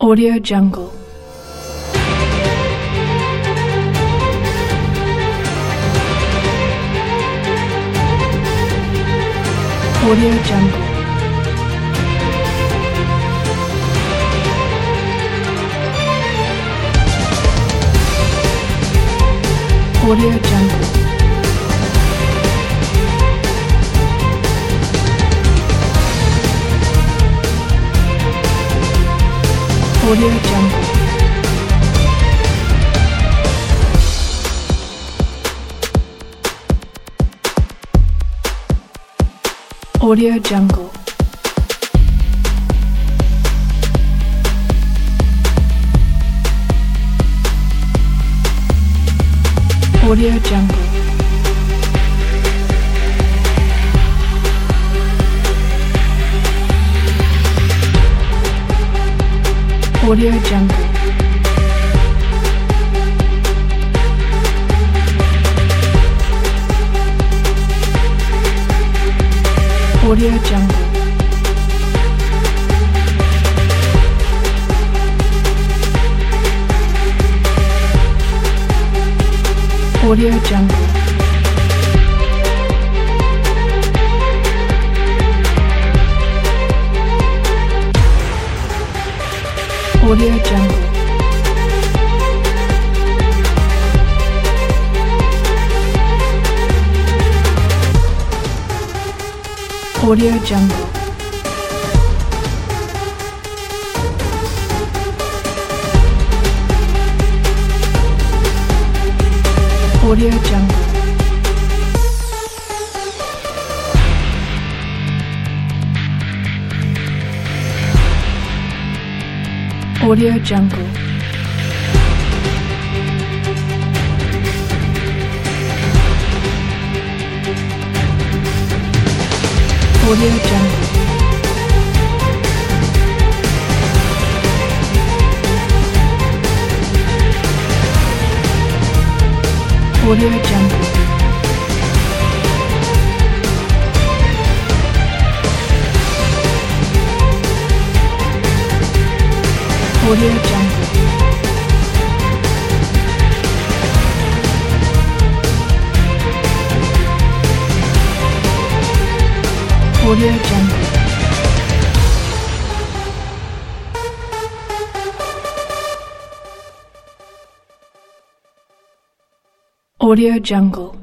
Audio Jungle. Audio Jungle. Audio Jungle. Audio Jungle. Audio Jungle. Audio Jungle. Audio Jungle. Audio Jungle. Audio Jungle. Audio Jungle. Audio Jungle. Audio Jungle. Audio Jungle. Audio Jungle. Audio Jungle. Audio Jungle. Audio Jungle. Audio Jungle.